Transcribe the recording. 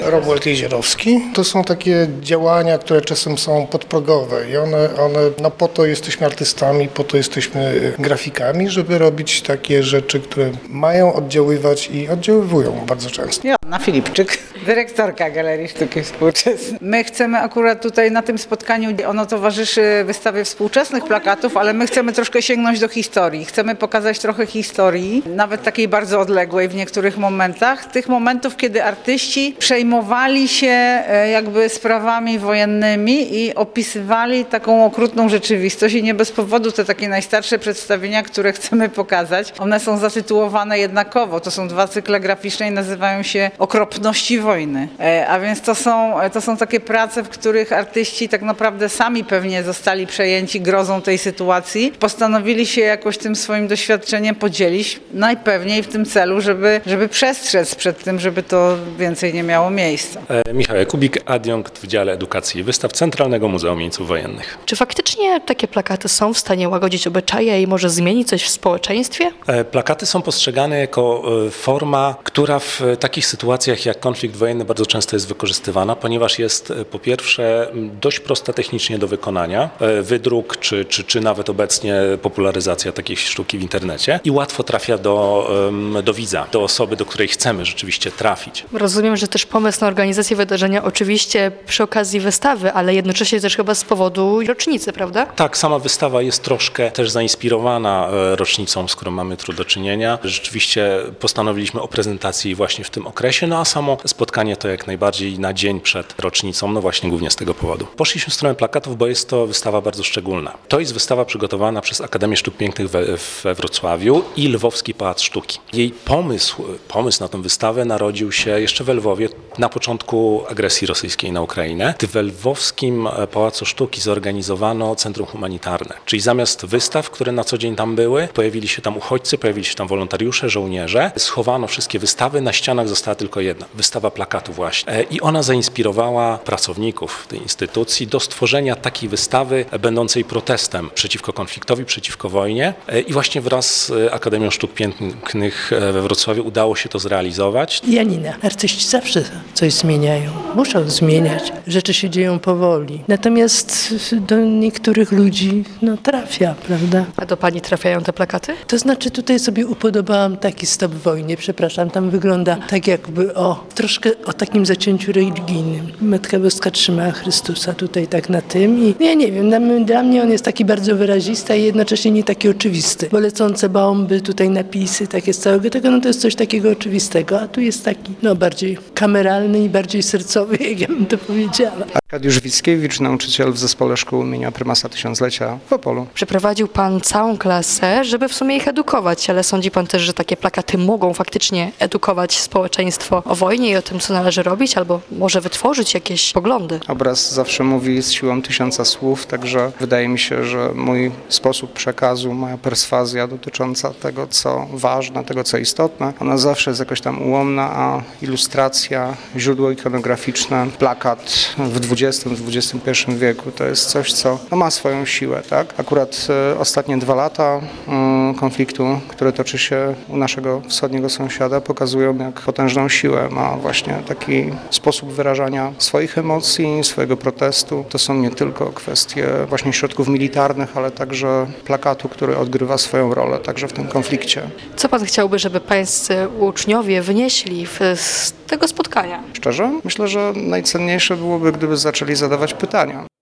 Romuald Jezierowski. To są takie działania, które czasem są podprogowe i one po to jesteśmy artystami, po to jesteśmy grafikami, żeby robić takie rzeczy, które mają oddziaływać i oddziaływują bardzo często. Joanna Filipczyk, dyrektorka Galerii Sztuki Współczesnej. My chcemy akurat tutaj na tym spotkaniu, ono towarzyszy wystawie współczesnych plakatów, ale my chcemy troszkę sięgnąć do historii. Chcemy pokazać trochę historii, nawet takiej bardzo odległej w niektórych momentach. Tych momentów, kiedy artyści przejmowali się jakby sprawami wojennymi i opisywali taką okrutną rzeczywistość i nie bez powodu te takie najstarsze przedstawienia, które chcemy pokazać, one są zatytułowane jednakowo. To są 2 cykle graficzne i nazywają się Okropności wojny. A więc to są takie prace, w których artyści tak naprawdę sami pewnie zostali przejęci grozą tej sytuacji. Postanowili się jakoś tym swoim doświadczeniem podzielić, najpewniej w tym celu, żeby przestrzec przed tym, żeby to więcej nie miało miejsca. Michał Jakubik, adiunkt w dziale edukacji i wystaw Centralnego Muzeum Jeńców Wojennych. Czy faktycznie takie plakaty są w stanie łagodzić obyczaje i może zmienić coś w społeczeństwie? Plakaty są postrzegane jako forma, która w takich sytuacjach jak konflikt wojenny bardzo często jest wykorzystywana, ponieważ jest po pierwsze dość prosta technicznie do wykonania, wydruk czy nawet obecnie popularyzacja takiej sztuki w internecie i łatwo trafia do widza, do osoby, do której chcemy rzeczywiście trafić. Rozumiem, że też pomysł na organizację wydarzenia oczywiście przy okazji wystawy, ale jednocześnie też chyba z powodu rocznicy, prawda? Tak, sama wystawa jest troszkę też zainspirowana rocznicą, z którą mamy tu do czynienia. Rzeczywiście postanowiliśmy o prezentacji właśnie w tym okresie, a samo spotkanie to jak najbardziej na dzień przed rocznicą, właśnie głównie z tego powodu. Poszliśmy w stronę plakatów, bo jest to wystawa bardzo szczególna. To jest wystawa przygotowana przez Akademię Sztuk Pięknych we Wrocławiu i Lwowski Pałac Sztuki. Jej pomysł na tę wystawę narodził się jeszcze we Lwowie na początku agresji rosyjskiej na Ukrainę. W Lwowskim Pałacu Sztuki zorganizowano centrum humanitarne, czyli zamiast wystaw, które na co dzień tam były, pojawili się tam uchodźcy, pojawili się tam wolontariusze, żołnierze. Schowano wszystkie wystawy, na ścianach została tylko jedna, wystawa plakatu właśnie. I ona zainspirowała pracowników tej instytucji do stworzenia takiej wystawy będącej protestem przeciwko konfliktowi, przeciwko wojnie. I właśnie wraz z Akademią Sztuk Pięknych we Wrocławiu udało się to zrealizować. Janina, artyści zawsze coś zmieniają, muszą zmieniać. Rzeczy się dzieją powoli. Natomiast do niektórych ludzi trafia, prawda? A do pani trafiają te plakaty? To znaczy tutaj sobie upodobałam taki Stop wojnie, przepraszam, tam wygląda tak jakby troszkę o takim zacięciu religijnym. Matka Boska trzymała Chrystusa tutaj tak na tym i ja nie wiem, dla mnie on jest taki bardzo wyrazisty i jednocześnie nie taki oczywisty, bo lecące bomby, tutaj napisy takie z całego tego, to jest coś takiego oczywistego, a tu jest taki bardziej kameralny i bardziej sercowy, jak ja bym to powiedziała. Arkadiusz Wickiewicz, nauczyciel w Zespole Szkół imienia Prymasa Tysiąclecia w Opolu. Przeprowadził pan całą klasę, żeby w sumie ich edukować, ale sądzi pan też, że takie plakaty mogą faktycznie edukować społeczeństwo o wojnie i o tym, co należy robić, albo może wytworzyć jakieś poglądy? Obraz zawsze mówi z siłą 1000 słów, także wydaje mi się, że mój sposób przekazu, moja perswazja dotycząca tego, co ważne, tego, co istotne, ona zawsze jest jakoś tam ułomna, a ilustracja, źródło ikonograficzne, plakat w XX wieku to jest coś, co ma swoją siłę, tak? Akurat ostatnie 2 lata konfliktu, który toczy się u naszego wschodniego sąsiada, pokazują, jak potężną siłę ma właśnie taki sposób wyrażania swoich emocji, swojego protestu. To są nie tylko kwestie właśnie środków militarnych, ale także plakatu, który odgrywa swoją rolę także w tym konflikcie. Co pan chciałby, żeby pańscy uczniowie wynieśli z tego spotkania? Szczerze? Myślę, że najcenniejsze byłoby, gdyby zaczęli zadawać pytania.